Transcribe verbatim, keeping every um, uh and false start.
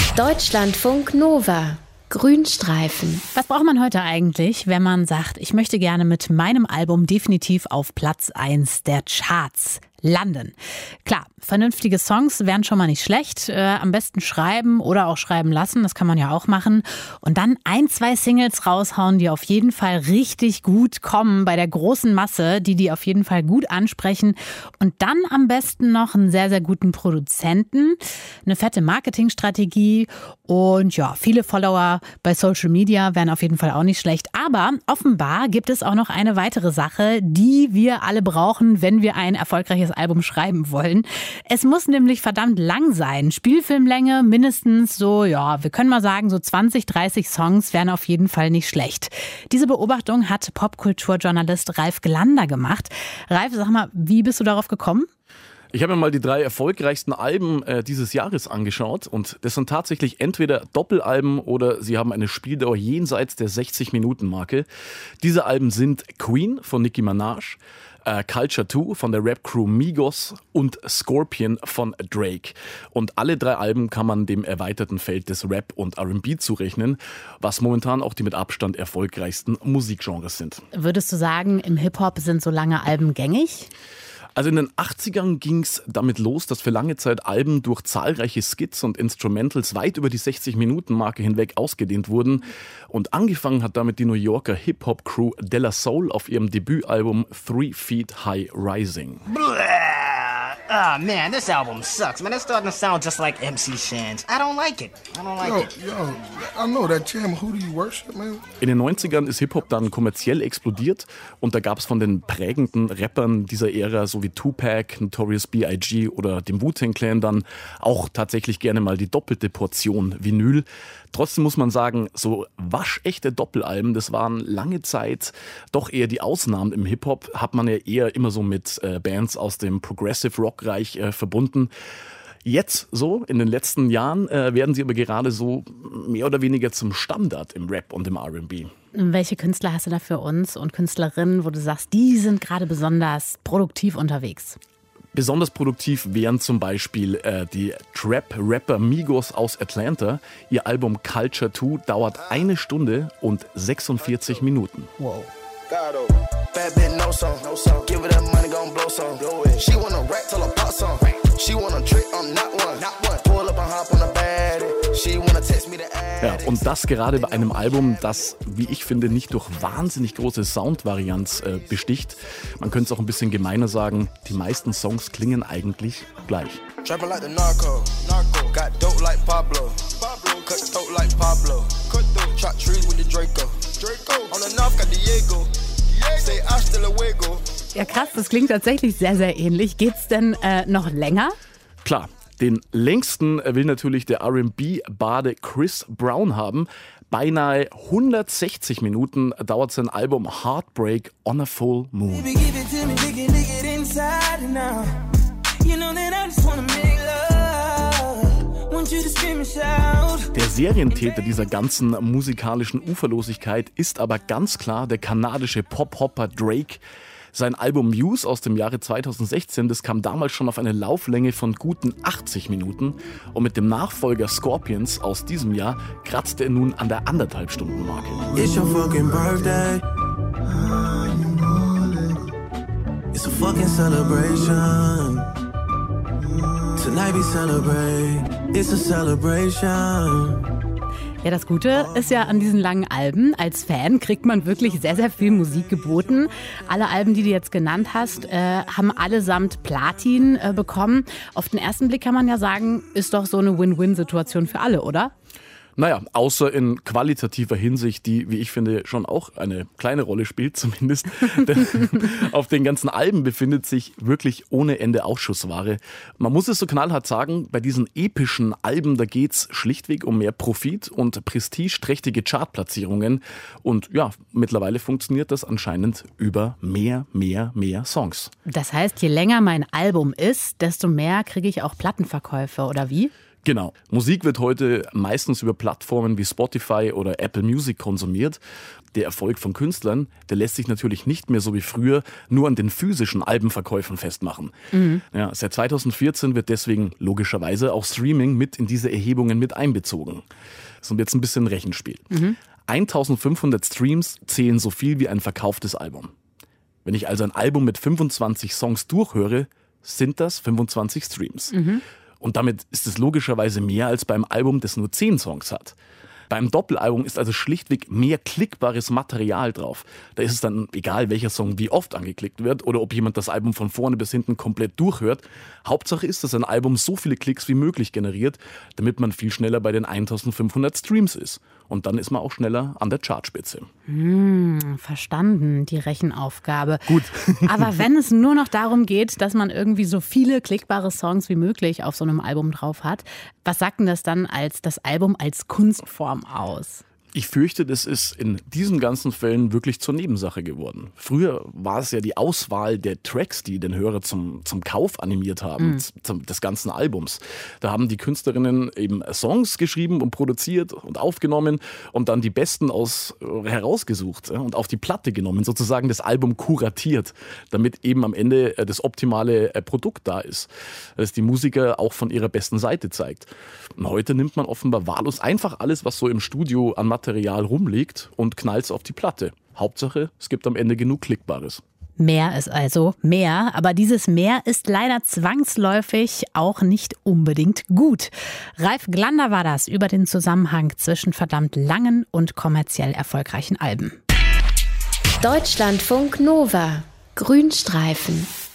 Deutschlandfunk Nova. Grünstreifen. Was braucht man heute eigentlich, wenn man sagt, ich möchte gerne mit meinem Album definitiv auf Platz eins der Charts landen? Klar, vernünftige Songs wären schon mal nicht schlecht. Äh, am besten schreiben oder auch schreiben lassen, das kann man ja auch machen. Und dann ein, zwei Singles raushauen, die auf jeden Fall richtig gut kommen bei der großen Masse, die die auf jeden Fall gut ansprechen. Und dann am besten noch einen sehr, sehr guten Produzenten, eine fette Marketingstrategie und ja, viele Follower bei Social Media wären auf jeden Fall auch nicht schlecht. Aber offenbar gibt es auch noch eine weitere Sache, die wir alle brauchen, wenn wir ein erfolgreiches Album schreiben wollen. Es muss nämlich verdammt lang sein. Spielfilmlänge mindestens so, ja, wir können mal sagen, so zwanzig, dreißig Songs wären auf jeden Fall nicht schlecht. Diese Beobachtung hat Popkulturjournalist Ralf Glander gemacht. Ralf, sag mal, wie bist du darauf gekommen? Ich habe mir mal die drei erfolgreichsten Alben äh, dieses Jahres angeschaut und das sind tatsächlich entweder Doppelalben oder sie haben eine Spieldauer jenseits der sechzig-Minuten-Marke. Diese Alben sind Queen von Nicki Minaj, äh, Culture two von der Rap-Crew Migos und Scorpion von Drake. Und alle drei Alben kann man dem erweiterten Feld des Rap und R and B zurechnen, was momentan auch die mit Abstand erfolgreichsten Musikgenres sind. Würdest du sagen, im Hip-Hop sind so lange Alben gängig? Also in den achtzigern ging es damit los, dass für lange Zeit Alben durch zahlreiche Skits und Instrumentals weit über die sechzig-Minuten-Marke hinweg ausgedehnt wurden. Und angefangen hat damit die New Yorker Hip-Hop-Crew De La Soul auf ihrem Debütalbum Three Feet High Rising. Ah, oh, man, this album sucks. Man, it's starting to sound just like M C Shans. I don't like it. I don't like yo, it. Yo, I know that jam. Who do you worship, man? In den neunzigern ist Hip-Hop dann kommerziell explodiert und da gab es von den prägenden Rappern dieser Ära, so wie Tupac, Notorious B I G oder dem Wu-Tang Clan dann auch tatsächlich gerne mal die doppelte Portion Vinyl. Trotzdem muss man sagen, so waschechte Doppelalben, das waren lange Zeit doch eher die Ausnahmen im Hip-Hop, hat man ja eher immer so mit äh, Bands aus dem Progressive Rock-Reich äh, verbunden. Jetzt so, in den letzten Jahren, äh, werden sie aber gerade so mehr oder weniger zum Standard im Rap und im R and B. Welche Künstler hast du da für uns und Künstlerinnen, wo du sagst, die sind gerade besonders produktiv unterwegs? Besonders produktiv wären zum Beispiel äh, die Trap-Rapper Migos aus Atlanta. Ihr Album Culture two dauert eine Stunde und sechsundvierzig Minuten. Wow. Ja, und das gerade bei einem Album, das, wie ich finde, nicht durch wahnsinnig große Soundvarianz äh, besticht. Man könnte es auch ein bisschen gemeiner sagen, die meisten Songs klingen eigentlich gleich. Ja krass, das klingt tatsächlich sehr, sehr ähnlich. Geht's denn äh, noch länger? Klar. Den längsten will natürlich der R and B-Bade Chris Brown haben. Beinahe hundertsechzig Minuten dauert sein Album Heartbreak on a Full Moon. Der Serientäter dieser ganzen musikalischen Uferlosigkeit ist aber ganz klar der kanadische Pop-Hopper Drake. Sein Album Muse aus dem Jahre zweitausendsechzehn, das kam damals schon auf eine Lauflänge von guten achtzig Minuten. Und mit dem Nachfolger Scorpions aus diesem Jahr kratzte er nun an der anderthalb Stunden Marke. It's your fucking birthday. It's a fucking celebration. Tonight we celebrate. It's a celebration. Ja, das Gute ist ja an diesen langen Alben, als Fan kriegt man wirklich sehr, sehr viel Musik geboten. Alle Alben, die du jetzt genannt hast, äh, haben allesamt Platin äh, bekommen. Auf den ersten Blick kann man ja sagen, ist doch so eine Win-Win-Situation für alle, oder? Naja, außer in qualitativer Hinsicht, die, wie ich finde, schon auch eine kleine Rolle spielt zumindest. Auf den ganzen Alben befindet sich wirklich ohne Ende Ausschussware. Man muss es so knallhart sagen, bei diesen epischen Alben, da geht's schlichtweg um mehr Profit und prestigeträchtige Chartplatzierungen. Und ja, mittlerweile funktioniert das anscheinend über mehr, mehr, mehr Songs. Das heißt, je länger mein Album ist, desto mehr kriege ich auch Plattenverkäufe, oder wie? Genau. Musik wird heute meistens über Plattformen wie Spotify oder Apple Music konsumiert. Der Erfolg von Künstlern, der lässt sich natürlich nicht mehr so wie früher nur an den physischen Albenverkäufen festmachen. Mhm. Ja, seit zweitausendvierzehn wird deswegen logischerweise auch Streaming mit in diese Erhebungen mit einbezogen. Das ist jetzt ein bisschen Rechenspiel. Mhm. eintausendfünfhundert Streams zählen so viel wie ein verkauftes Album. Wenn ich also ein Album mit fünfundzwanzig Songs durchhöre, sind das fünfundzwanzig Streams. Mhm. Und damit ist es logischerweise mehr als beim Album, das nur zehn Songs hat. Beim Doppelalbum ist also schlichtweg mehr klickbares Material drauf. Da ist es dann egal, welcher Song wie oft angeklickt wird oder ob jemand das Album von vorne bis hinten komplett durchhört. Hauptsache ist, dass ein Album so viele Klicks wie möglich generiert, damit man viel schneller bei den eintausendfünfhundert Streams ist. Und dann ist man auch schneller an der Chartspitze. Hm, verstanden, die Rechenaufgabe. Gut. Aber wenn es nur noch darum geht, dass man irgendwie so viele klickbare Songs wie möglich auf so einem Album drauf hat, was sagt denn das dann als das Album als Kunstform aus? Ich fürchte, das ist in diesen ganzen Fällen wirklich zur Nebensache geworden. Früher war es ja die Auswahl der Tracks, die den Hörer zum, zum Kauf animiert haben, mhm. zum, des ganzen Albums. Da haben die Künstlerinnen eben Songs geschrieben und produziert und aufgenommen und dann die besten aus herausgesucht und auf die Platte genommen, sozusagen das Album kuratiert, damit eben am Ende das optimale Produkt da ist, das die Musiker auch von ihrer besten Seite zeigt. Und heute nimmt man offenbar wahllos einfach alles, was so im Studio an Material rumliegt und knallt's auf die Platte. Hauptsache, es gibt am Ende genug Klickbares. Mehr ist also mehr, aber dieses Mehr ist leider zwangsläufig auch nicht unbedingt gut. Ralf Glander war das über den Zusammenhang zwischen verdammt langen und kommerziell erfolgreichen Alben. Deutschlandfunk Nova. Grünstreifen.